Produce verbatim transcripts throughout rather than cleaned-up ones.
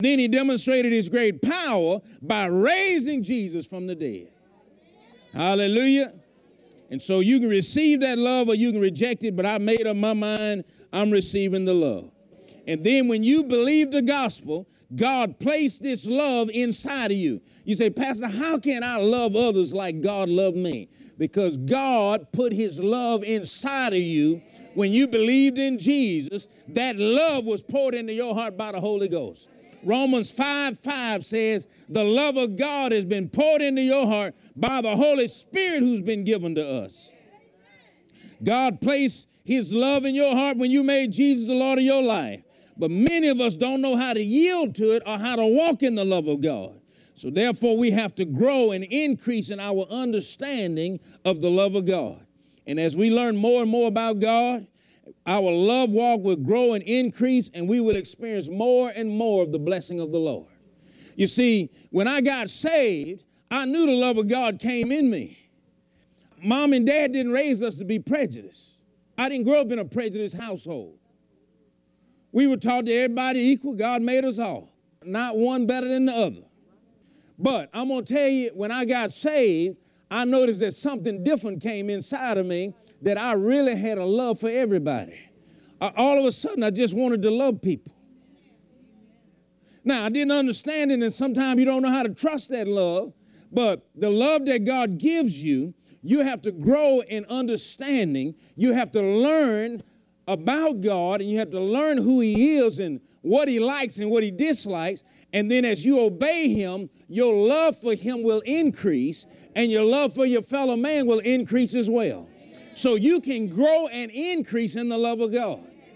Then he demonstrated his great power by raising Jesus from the dead. Hallelujah. And so you can receive that love or you can reject it, but I made up my mind, I'm receiving the love. And then when you believe the gospel, God placed this love inside of you. You say, Pastor, how can I love others like God loved me? Because God put his love inside of you. When you believed in Jesus, that love was poured into your heart by the Holy Ghost. Romans five five says, the love of God has been poured into your heart by the Holy Spirit who's been given to us. God placed his love in your heart when you made Jesus the Lord of your life. But many of us don't know how to yield to it or how to walk in the love of God. So therefore, we have to grow and increase in our understanding of the love of God. And as we learn more and more about God, our love walk will grow and increase, and we will experience more and more of the blessing of the Lord. You see, when I got saved, I knew the love of God came in me. Mom and Dad didn't raise us to be prejudiced. I didn't grow up in a prejudiced household. We were taught that everybody equal. God made us all. Not one better than the other. But I'm going to tell you, when I got saved, I noticed that something different came inside of me, that I really had a love for everybody. Uh, all of a sudden, I just wanted to love people. Now, I didn't understand it, and sometimes you don't know how to trust that love, but the love that God gives you, you have to grow in understanding. You have to learn about God, and you have to learn who he is and what he likes and what he dislikes. And then as you obey him, your love for him will increase, and your love for your fellow man will increase as well. So you can grow and increase in the love of God.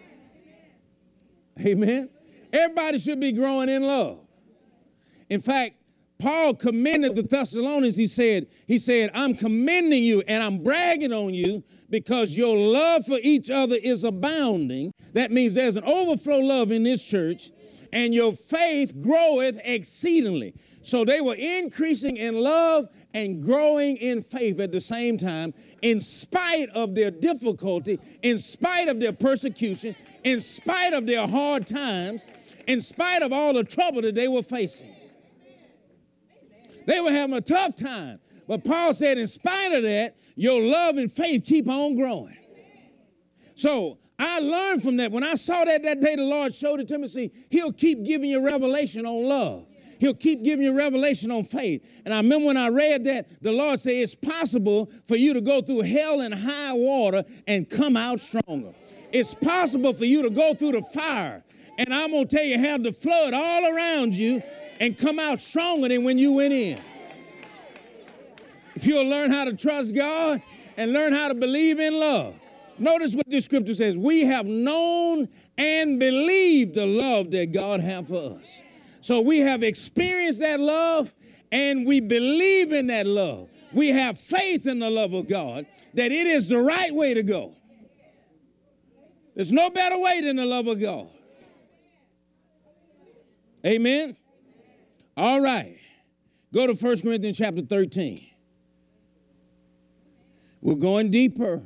Amen. Everybody should be growing in love. In fact, Paul commended the Thessalonians. He said, he said, I'm commending you and I'm bragging on you because your love for each other is abounding. That means there's an overflow love in this church, and your faith groweth exceedingly. So they were increasing in love and growing in faith at the same time, in spite of their difficulty, in spite of their persecution, in spite of their hard times, in spite of all the trouble that they were facing. They were having a tough time. But Paul said, in spite of that, your love and faith keep on growing. So I learned from that. When I saw that that day, the Lord showed it to me. See, he'll keep giving you revelation on love. He'll keep giving you revelation on faith. And I remember when I read that, the Lord said it's possible for you to go through hell and high water and come out stronger. It's possible for you to go through the fire, and I'm going to tell you, have the flood all around you and come out stronger than when you went in. If you'll learn how to trust God and learn how to believe in love. Notice what this scripture says. We have known and believed the love that God has for us. So we have experienced that love, and we believe in that love. We have faith in the love of God, that it is the right way to go. There's no better way than the love of God. Amen? All right. Go to First Corinthians chapter thirteen. We're going deeper.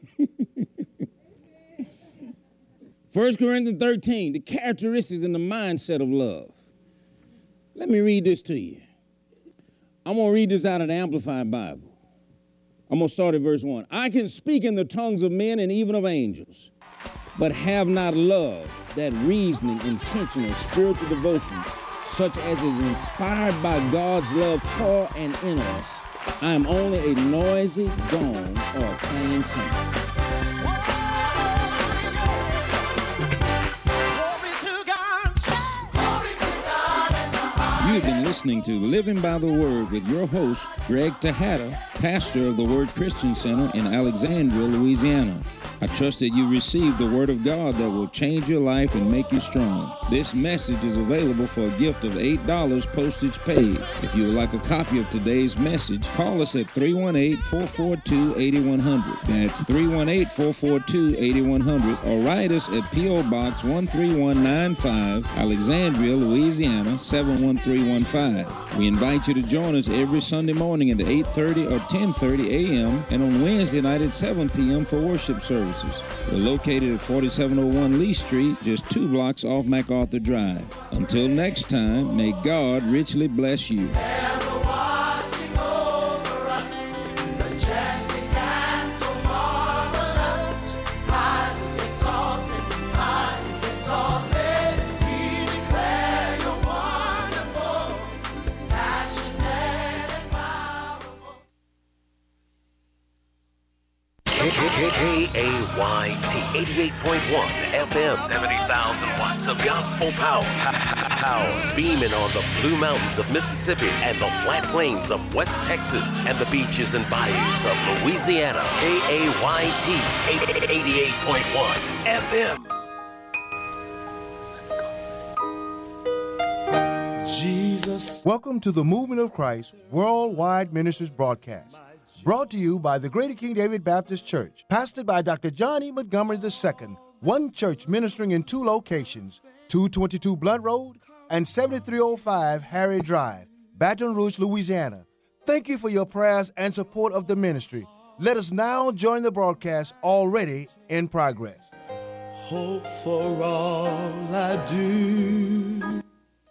First Corinthians thirteen, the characteristics and the mindset of love. Let me read this to you. I'm going to read this out of the Amplified Bible. I'm going to start at verse one. I can speak in the tongues of men and even of angels, but have not love, that reasoning, intentional, spiritual devotion, such as is inspired by God's love for and in us. I am only a noisy gong or a plain sound. You've been listening to Living by the Word with your host, Greg Tejada, pastor of the Word Christian Center in Alexandria, Louisiana. I trust that you received the Word of God that will change your life and make you strong. This message is available for a gift of eight dollars postage paid. If you would like a copy of today's message, call us at three one eight, four four two, eight one zero zero. That's three one eight, four four two, eight one zero zero. Or write us at P O Box one three one nine five, Alexandria, Louisiana, seven one three one five. We invite you to join us every Sunday morning at eight thirty or ten thirty a m and on Wednesday night at seven p m for worship service. services. We're located at forty-seven oh one Lee Street, just two blocks off MacArthur Drive. Until next time, may God richly bless you. K A Y T eighty-eight point one F M, seventy thousand watts of gospel power. Power beaming on the Blue Mountains of Mississippi and the flat plains of West Texas and the beaches and bayous of Louisiana. K A Y T eighty-eight point one F M. Jesus. Welcome to the Movement of Christ Worldwide Ministries broadcast. Brought to you by the Greater King David Baptist Church, pastored by Doctor John E. Montgomery the Second, one church ministering in two locations, two twenty-two Blunt Road and seventy-three oh five Harry Drive, Baton Rouge, Louisiana. Thank you for your prayers and support of the ministry. Let us now join the broadcast already in progress. Hope for all I do.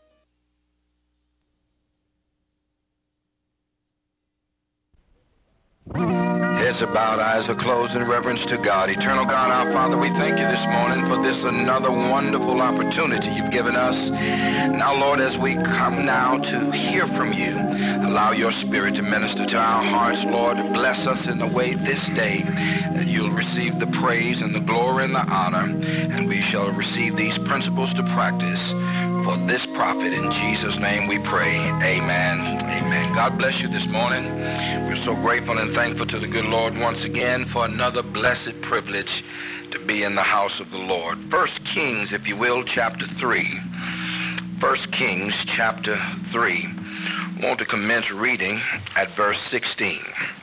Heads are bowed, eyes are closed in reverence to God. Eternal God, our Father, we thank you this morning for this another wonderful opportunity you've given us. Now, Lord, as we come now to hear from you, allow your Spirit to minister to our hearts. Lord, bless us in the way this day that you'll receive the praise and the glory and the honor, and we shall receive these principles to practice for this prophet. In Jesus' name we pray. Amen. Amen. God bless you this morning. We're so grateful and thankful to the good Lord once again for another blessed privilege to be in the house of the Lord. First Kings, if you will, chapter three. First Kings, chapter three. I want to commence reading at verse sixteen.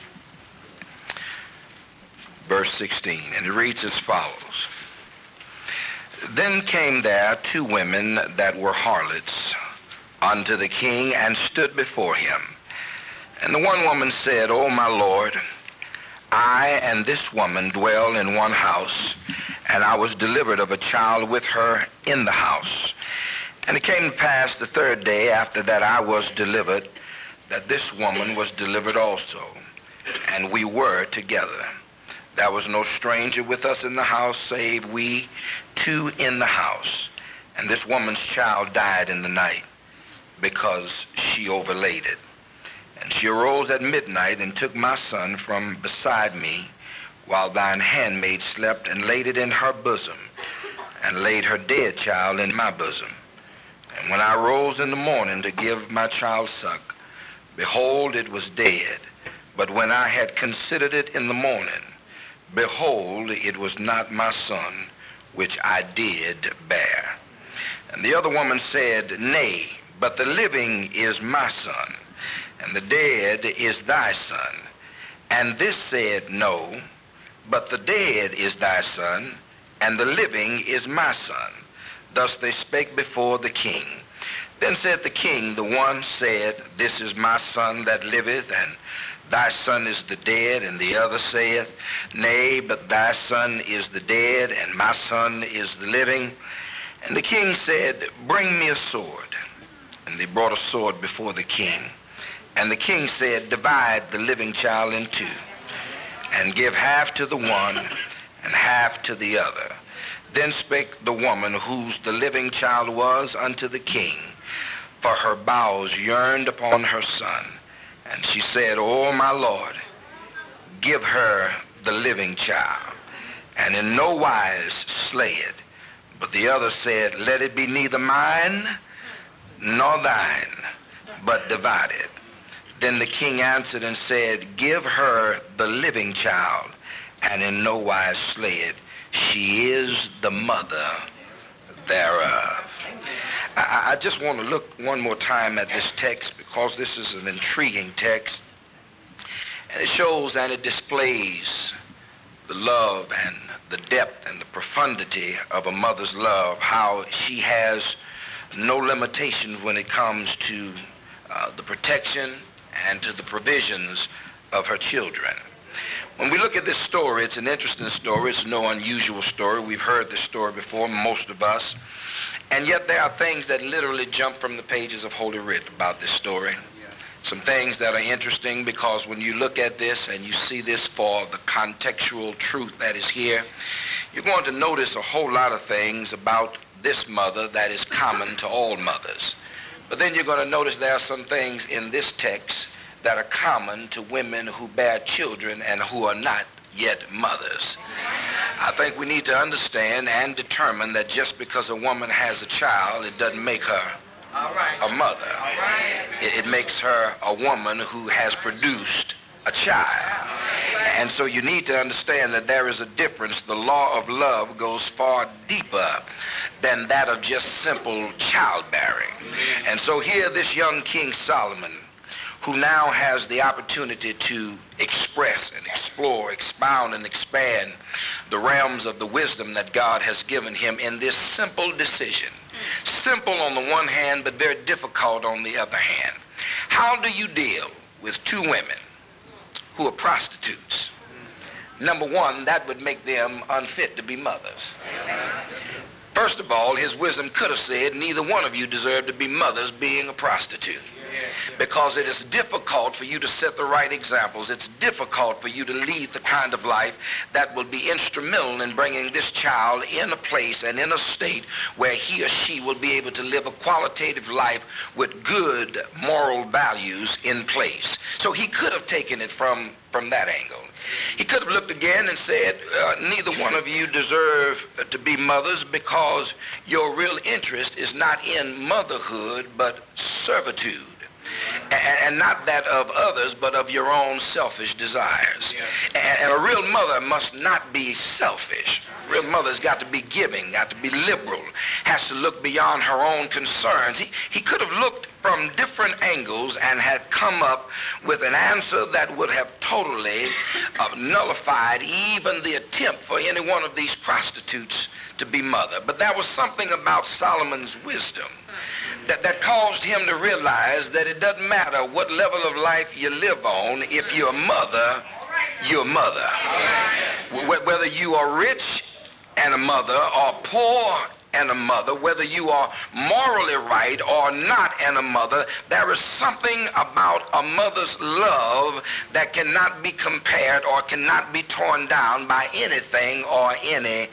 Verse sixteen, and it reads as follows. Then came there two women that were harlots unto the king, and stood before him. And the one woman said, O my Lord, I and this woman dwell in one house, and I was delivered of a child with her in the house. And it came to pass the third day after that I was delivered, that this woman was delivered also, and we were together. There was no stranger with us in the house, save we two in the house. And this woman's child died in the night, because she overlaid it. And she arose at midnight and took my son from beside me, while thine handmaid slept, and laid it in her bosom, and laid her dead child in my bosom. And when I rose in the morning to give my child suck, behold, it was dead. But when I had considered it in the morning, behold, it was not my son, which I did bear. And the other woman said, Nay, but the living is my son, and the dead is thy son. And this said, No, but the dead is thy son, and the living is my son. Thus they spake before the king. Then said the king, the one saith, This is my son that liveth, and thy son is the dead. And the other saith, Nay, but thy son is the dead, and my son is the living. And the king said, Bring me a sword. And they brought a sword before the king. And the king said, Divide the living child in two, and give half to the one and half to the other. Then spake the woman whose the living child was unto the king, for her bowels yearned upon her son. And she said, O my Lord, give her the living child, and in no wise slay it. But the other said, Let it be neither mine nor thine, but divide it. Then the king answered and said, Give her the living child, and in no wise slay it. She is the mother thereof. I, I just want to look one more time at this text, because this is an intriguing text. And it shows and it displays the love and the depth and the profundity of a mother's love, how she has no limitations when it comes to uh, the protection and to the provisions of her children. When we look at this story, it's an interesting story. It's no unusual story. We've heard this story before, most of us. And yet there are things that literally jump from the pages of Holy Writ about this story. Some things that are interesting, because when you look at this and you see this for the contextual truth that is here, you're going to notice a whole lot of things about this mother that is common to all mothers. But then you're going to notice there are some things in this text that are common to women who bear children and who are not yet mothers. I think we need to understand and determine that just because a woman has a child, it doesn't make her a mother. It, it makes her a woman who has produced a child. And so you need to understand that there is a difference. The law of love goes far deeper than that of just simple childbearing. And so here this young King Solomon, who now has the opportunity to express and explore, expound and expand the realms of the wisdom that God has given him in this simple decision. Simple on the one hand, but very difficult on the other hand. How do you deal with two women who are prostitutes? Number one, that would make them unfit to be mothers. First of all, his wisdom could have said neither one of you deserve to be mothers being a prostitute. Because it is difficult for you to set the right examples. It's difficult for you to lead the kind of life that will be instrumental in bringing this child in a place and in a state where he or she will be able to live a qualitative life with good moral values in place. So he could have taken it from, from that angle. He could have looked again and said, uh, neither one of you deserve to be mothers because your real interest is not in motherhood, but servitude. And not that of others, but of your own selfish desires. And a real mother must not be selfish. A real mother's got to be giving, got to be liberal, has to look beyond her own concerns. He, he could have looked from different angles and had come up with an answer that would have totally uh, nullified even the attempt for any one of these prostitutes to be mother. But there was something about Solomon's wisdom that, that caused him to realize that it doesn't matter what level of life you live on. If you're a mother, you're a mother. Whether you are rich and a mother or poor and a mother, whether you are morally right or not and a mother, there is something about a mother's love that cannot be compared or cannot be torn down by anything or anybody.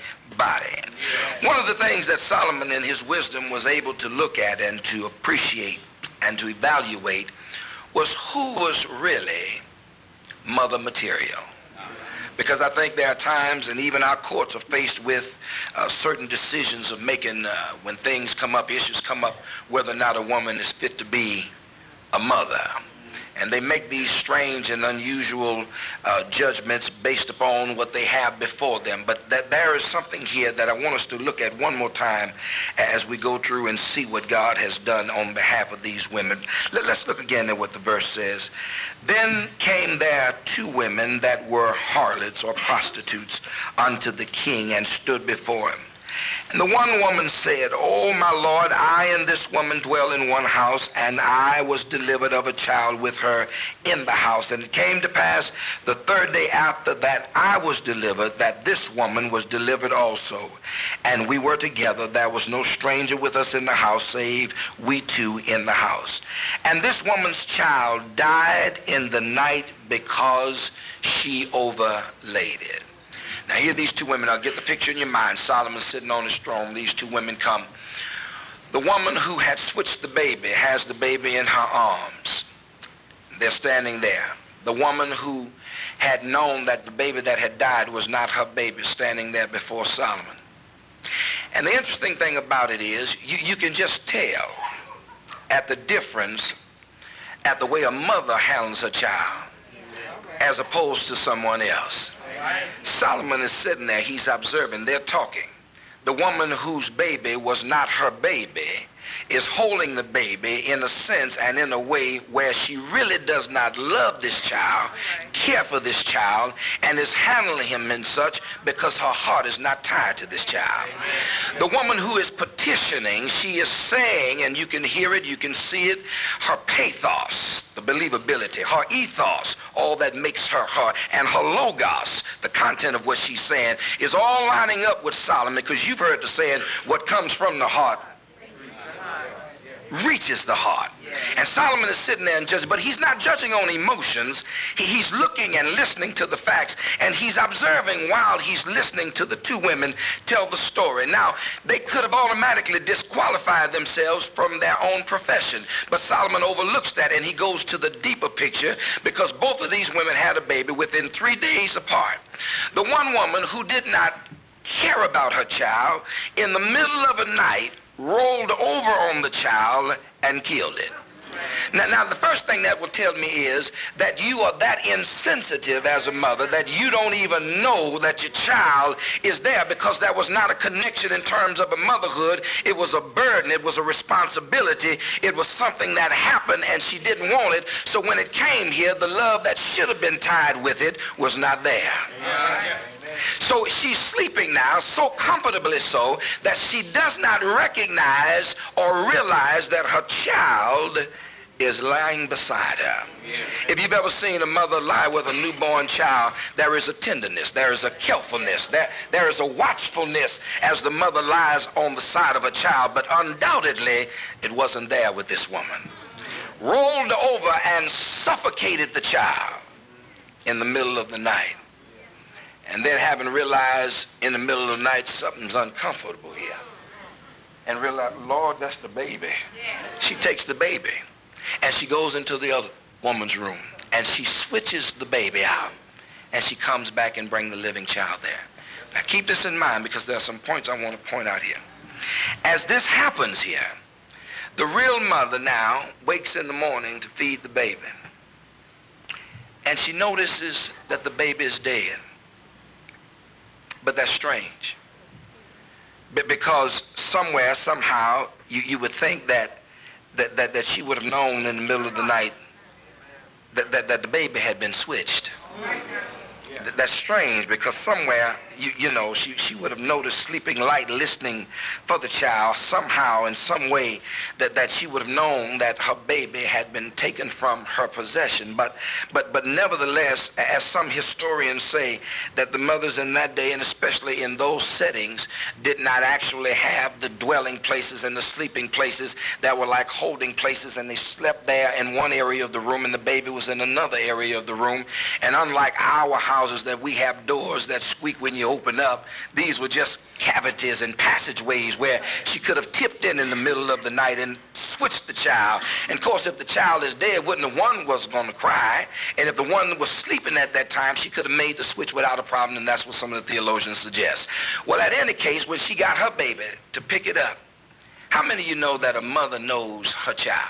One of the things that Solomon in his wisdom was able to look at and to appreciate and to evaluate was who was really mother material. Because I think there are times, and even our courts are faced with uh, certain decisions of making, uh, when things come up, issues come up, whether or not a woman is fit to be a mother. And they make these strange and unusual uh, judgments based upon what they have before them. But that there is something here that I want us to look at one more time as we go through and see what God has done on behalf of these women. Let, let's look again at what the verse says. Then came there two women that were harlots or prostitutes unto the king and stood before him. And the one woman said, O my Lord, I and this woman dwell in one house, and I was delivered of a child with her in the house. And it came to pass the third day after that I was delivered, that this woman was delivered also. And we were together. There was no stranger with us in the house, save we two in the house. And this woman's child died in the night because she overlaid it. Now here these two women, I'll get the picture in your mind. Solomon's sitting on his throne. These two women come. The woman who had switched the baby has the baby in her arms. They're standing there. The woman who had known that the baby that had died was not her baby, standing there before Solomon. And the interesting thing about it is you, you can just tell at the difference at the way a mother handles her child as opposed to someone else. Solomon is sitting there, he's observing, they're talking. The woman whose baby was not her baby is holding the baby in a sense and in a way where she really does not love this child, care for this child, and is handling him in such because her heart is not tied to this child. The woman who is petitioning, she is saying, and you can hear it, you can see it, her pathos, the believability, her ethos, all that makes her her, and her logos, the content of what she's saying, is all lining up with Solomon, because you've heard the saying, what comes from the heart reaches the heart. And Solomon is sitting there and judging, but he's not judging on emotions. He, he's looking and listening to the facts, and he's observing while he's listening to the two women tell the story. Now, they could have automatically disqualified themselves from their own profession, but Solomon overlooks that, and he goes to the deeper picture, because both of these women had a baby within three days apart. The one woman who did not care about her child, in the middle of a night, rolled over on the child and killed it. Now, now, the first thing that will tell me is that you are that insensitive as a mother that you don't even know that your child is there, because that was not a connection in terms of a motherhood. It was a burden. It was a responsibility. It was something that happened, and she didn't want it. So when it came here, the love that should have been tied with it was not there. Yeah. So she's sleeping now, so comfortably so that she does not recognize or realize that her child is lying beside her. If you've ever seen a mother lie with a newborn child, there is a tenderness, there is a carefulness, there, there is a watchfulness as the mother lies on the side of a child, but undoubtedly it wasn't there with this woman. Rolled over and suffocated the child in the middle of the night. And then, having realized in the middle of the night something's uncomfortable here, and realize, Lord, that's the baby. She takes the baby and she goes into the other woman's room and she switches the baby out, and she comes back and brings the living child there. Now keep this in mind, because there are some points I want to point out here. As this happens here, the real mother now wakes in the morning to feed the baby, and she notices that the baby is dead. But that's strange, because somewhere, somehow, you, you would think that, that, that, that she would have known in the middle of the night that, that, that the baby had been switched. Th- that's strange, because somewhere, you, you know, she, she would have noticed, sleeping light, listening for the child, somehow, in some way, that, that she would have known that her baby had been taken from her possession. But, but, but nevertheless, as some historians say, that the mothers in that day, and especially in those settings, did not actually have the dwelling places and the sleeping places that were like holding places, and they slept there in one area of the room, and the baby was in another area of the room. And unlike our houses that we have doors that squeak when you open up, these were just cavities and passageways where she could have tipped in in the middle of the night and switched the child. And of course, if the child is dead, wouldn't the one was going to cry? And if the one was sleeping at that time, she could have made the switch without a problem, and that's what some of the theologians suggest. Well, at any case, when she got her baby to pick it up, how many of you know that a mother knows her child?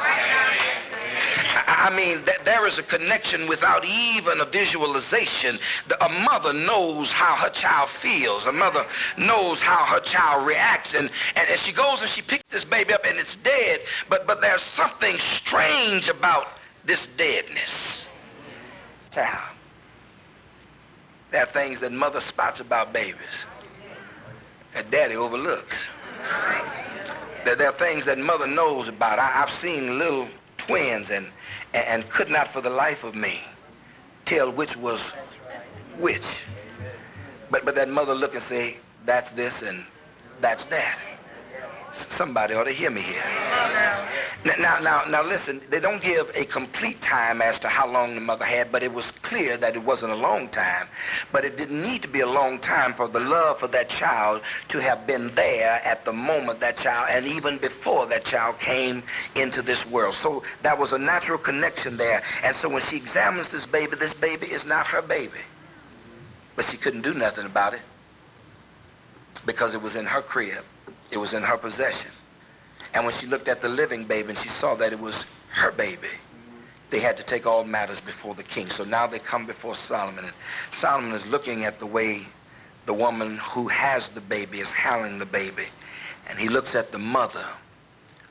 I mean, that there is a connection without even a visualization. The, a mother knows how her child feels. A mother knows how her child reacts. And, and, and she goes and she picks this baby up, and it's dead. But, but there's something strange about this deadness. Child. There are things that mother spots about babies that daddy overlooks. There, there are things that mother knows about. I, I've seen little twins and, and and could not for the life of me tell which was which. But but that mother look and say, that's this and that's that. Somebody ought to hear me here. Now, now, now, now listen, they don't give a complete time as to how long the mother had, but it was clear that it wasn't a long time. But it didn't need to be a long time for the love for that child to have been there at the moment that child, and even before that child came into this world. So that was a natural connection there. And so when she examines this baby, this baby is not her baby. But she couldn't do nothing about it because it was in her crib. It was in her possession. And when she looked at the living baby and she saw that it was her baby, they had to take all matters before the king. So now they come before Solomon, and Solomon is looking at the way the woman who has the baby is handling the baby. And he looks at the mother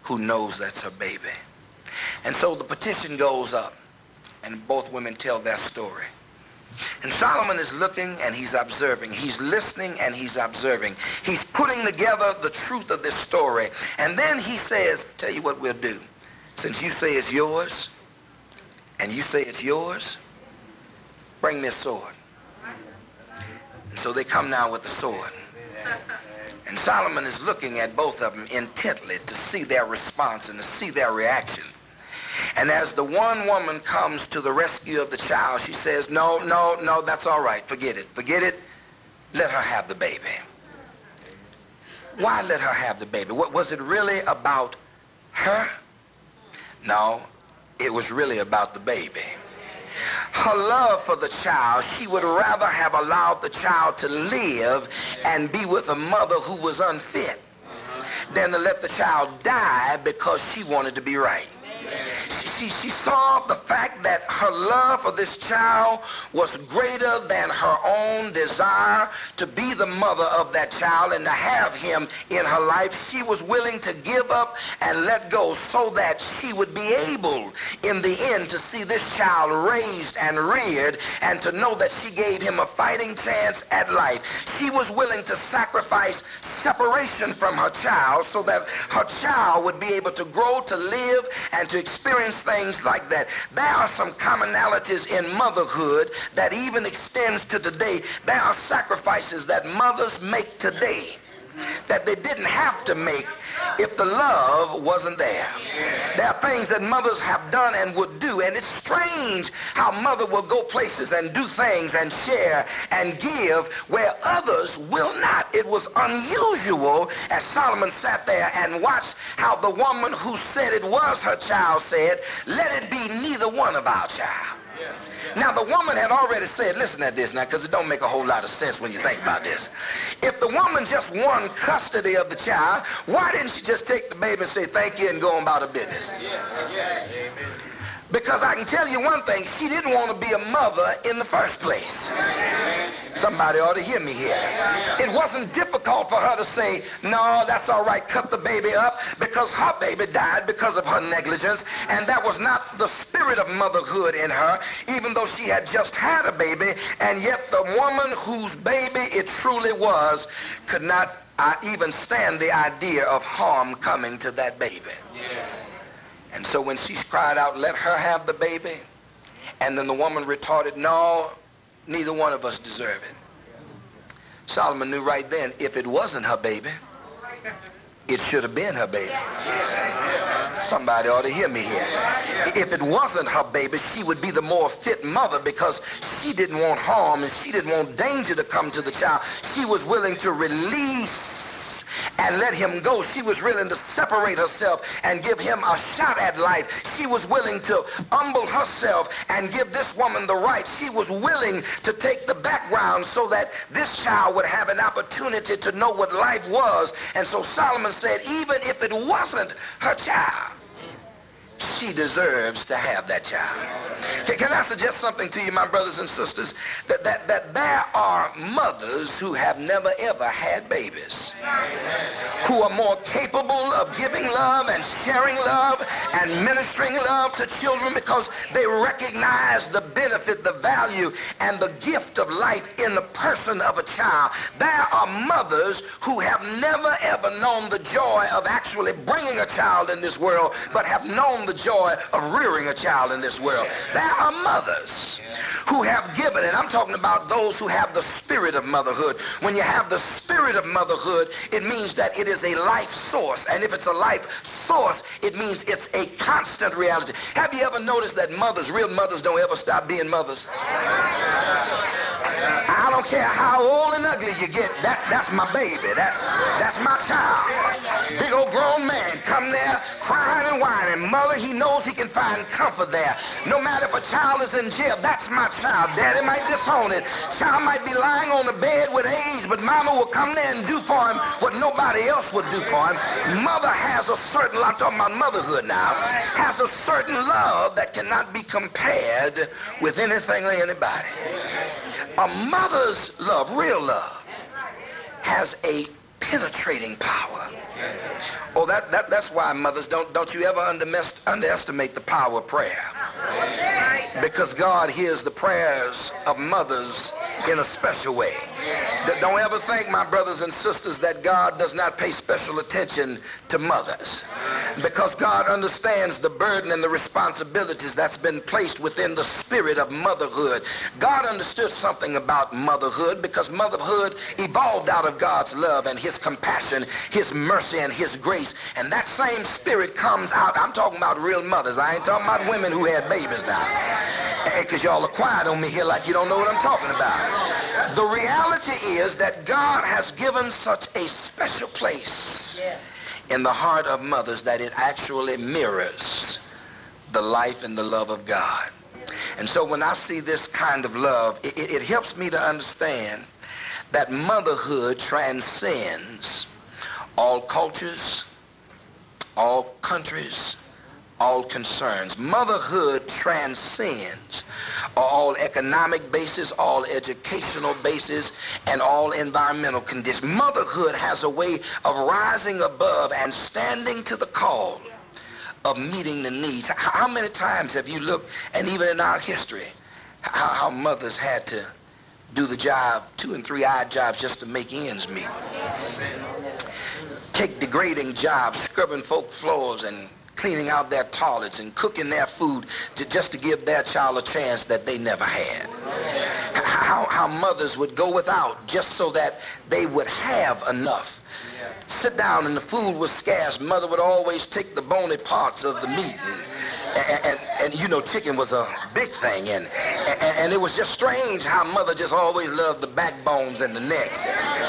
who knows that's her baby. And so the petition goes up, and both women tell their story. And Solomon is looking and he's observing. He's listening and he's observing. He's putting together the truth of this story. And then he says, tell you what we'll do. Since you say it's yours, and you say it's yours, bring me a sword. And so they come now with the sword. And Solomon is looking at both of them intently to see their response and to see their reaction. And as the one woman comes to the rescue of the child, she says, no, no, no, that's all right. Forget it. Forget it. Let her have the baby. Why let her have the baby? What, was it really about her? No, it was really about the baby. Her love for the child, she would rather have allowed the child to live and be with a mother who was unfit than to let the child die because she wanted to be right. She, she saw the fact that her love for this child was greater than her own desire to be the mother of that child and to have him in her life. She was willing to give up and let go so that she would be able in the end to see this child raised and reared and to know that she gave him a fighting chance at life. She was willing to sacrifice separation from her child so that her child would be able to grow, to live, and to experience things like that. There are some commonalities in motherhood that even extends to today. There are sacrifices that mothers make today that they didn't have to make if the love wasn't there. There are things that mothers have done and would do, and it's strange how mother will go places and do things and share and give where others will not. It was unusual as Solomon sat there and watched how the woman who said it was her child said, let it be neither one of our child. Now, the woman had already said, listen at this now, because it don't make a whole lot of sense when you think about this. If the woman just won custody of the child, why didn't she just take the baby and say thank you and go on about her business? Yeah, yeah, amen. Because I can tell you one thing, she didn't want to be a mother in the first place. Somebody ought to hear me here. It wasn't difficult for her to say, no, that's all right, cut the baby up, because her baby died because of her negligence, and that was not the spirit of motherhood in her, even though she had just had a baby, and yet the woman whose baby it truly was could not uh, even stand the idea of harm coming to that baby. Yeah. And so when she cried out, let her have the baby, and then the woman retorted, no, neither one of us deserve it. Solomon knew right then, if it wasn't her baby, it should have been her baby. Somebody ought to hear me here. If it wasn't her baby, she would be the more fit mother because she didn't want harm and she didn't want danger to come to the child. She was willing to release and let him go. She was willing to separate herself and give him a shot at life. She was willing to humble herself and give this woman the right. She was willing to take the background so that this child would have an opportunity to know what life was. And so Solomon said, even if it wasn't her child, she deserves to have that child. Can, can I suggest something to you, my brothers and sisters? That, that, that there are mothers who have never ever had babies, who are more capable of giving love and sharing love and ministering love to children because they recognize the benefit, the value, and the gift of life in the person of a child. There are mothers who have never ever known the joy of actually bringing a child in this world, but have known the joy of rearing a child in this world. There are mothers who have given, and I'm talking about those who have the spirit of motherhood. When you have the spirit of motherhood, it means that it is a life source, and if it's a life source, it means it's a constant reality. Have you ever noticed that mothers, real mothers, don't ever stop being mothers? I don't care how old and ugly you get, that, that's my baby, that's, that's my child. Big old grown man come there crying and whining. Mother, he knows he can find comfort there. No matter if a child is in jail, that's my child. Daddy might disown it. Child might be lying on the bed with AIDS, but mama will come there and do for him what nobody else would do for him. Mother has a certain, I'm talking about motherhood now, has a certain love that cannot be compared with anything or anybody. A mother's love, real love, has a penetrating power. Oh, that, that that's why, mothers, don't don't you ever underest- underestimate the power of prayer. Because God hears the prayers of mothers in a special way. D- don't ever think, my brothers and sisters, that God does not pay special attention to mothers. Because God understands the burden and the responsibilities that's been placed within the spirit of motherhood. God understood something about motherhood because motherhood evolved out of God's love and his compassion, his mercy, and his grace. And that same spirit comes out. I'm talking about real mothers. I ain't talking about women who had babies now. Because y'all are quiet on me here like you don't know what I'm talking about. The reality is that God has given such a special place in the heart of mothers that it actually mirrors the life and the love of God. And so when I see this kind of love, it, it helps me to understand that motherhood transcends all cultures, all countries, all concerns. Motherhood transcends all economic bases, all educational bases, and all environmental conditions. Motherhood has a way of rising above and standing to the call of meeting the needs. How many times have you looked, and even in our history, how, how mothers had to do the job, two and three odd jobs just to make ends meet? Take degrading jobs, scrubbing folk floors and cleaning out their toilets and cooking their food to, just to give their child a chance that they never had. How, how mothers would go without just so that they would have enough. Sit down and the food was scarce. Mother would always take the bony parts of the meat. And, and, and, and you know, chicken was a big thing. And, and, and it was just strange how mother just always loved the backbones and the necks.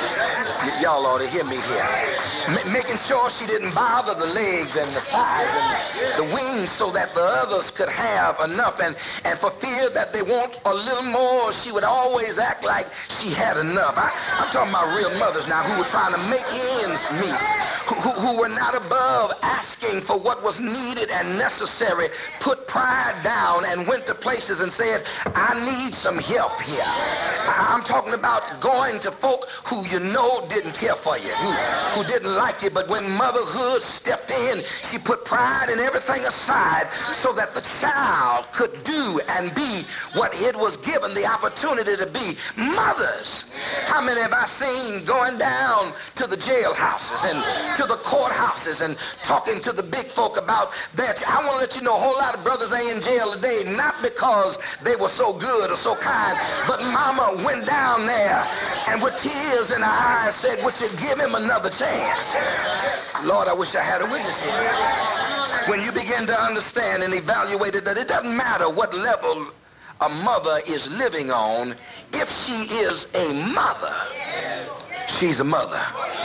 Y- y'all ought to hear me here. M- making sure she didn't bother the legs and the thighs and the wings so that the others could have enough. And, and for fear that they want a little more, she would always act like she had enough. I, I'm talking about real mothers now who were trying to make ends meet, who, who, who were not above asking for what was needed and necessary, put pride down and went to places and said, I need some help here. I'm talking about going to folk who you know didn't care for you, who, who didn't like you, but when motherhood stepped in, she put pride and everything aside so that the child could do and be what it was given the opportunity to be. Mothers, how many have I seen going down to the jailhouses and to the courthouses and talking to the big folk about that? I want to let you know a whole lot of brothers ain't in jail today, not because they were so good or so kind, but mama went down there and with tears in her eyes said, would you give him another chance? Lord, I wish I had a witness here. When you begin to understand and evaluate it, that it doesn't matter what level a mother is living on, if she is a mother, she's a mother.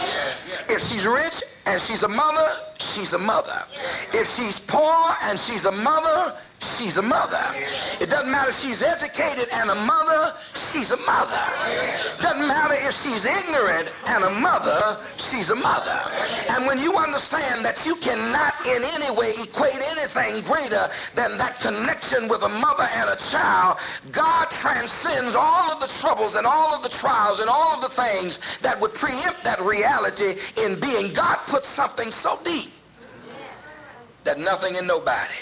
If she's rich and she's a mother, she's a mother. If she's poor and she's a mother, she's a mother. It doesn't matter if she's educated and a mother, she's a mother. It doesn't matter if she's ignorant and a mother, she's a mother. And when you understand that you cannot in any way equate anything greater than that connection with a mother and a child, God transcends all of the troubles and all of the trials and all of the things that would preempt that reality in being. God puts something so deep that nothing and nobody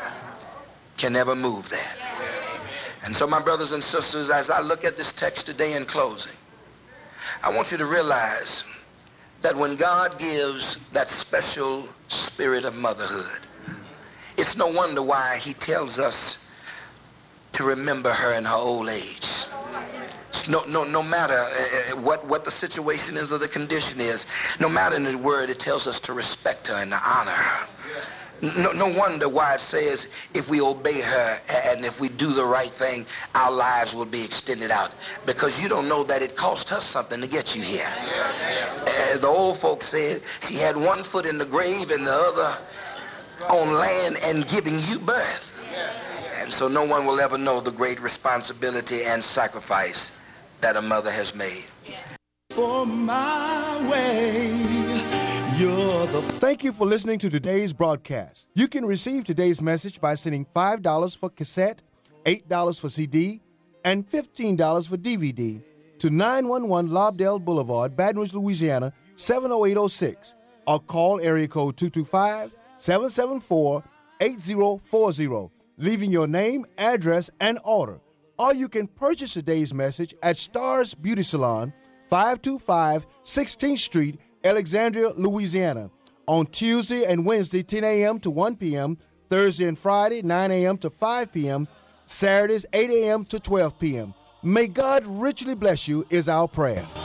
can never move that. And so, my brothers and sisters, as I look at this text today in closing, I want you to realize that when God gives that special spirit of motherhood, it's no wonder why he tells us to remember her in her old age. No, no, no matter uh, what, what the situation is or the condition is, no matter in the word, it tells us to respect her and to honor her. No, no wonder why it says if we obey her and if we do the right thing, our lives will be extended out. Because you don't know that it cost her something to get you here. As the old folks said, she had one foot in the grave and the other on land and giving you birth. And so no one will ever know the great responsibility and sacrifice that a mother has made. For my way, you're the... Thank you for listening to today's broadcast. You can receive today's message by sending five dollars for cassette, eight dollars for C D, and fifteen dollars for D V D to nine one one Lobdell Boulevard, Baton Rouge, Louisiana, seven oh eight oh six or call area code two two five, seven seven four, eight oh four oh, leaving your name, address, and order. Or you can purchase today's message at Stars Beauty Salon, five two five sixteenth Street, Alexandria, Louisiana, on Tuesday and Wednesday, ten a.m. to one p.m., Thursday and Friday, nine a.m. to five p.m., Saturdays, eight a.m. to twelve p.m. May God richly bless you is our prayer.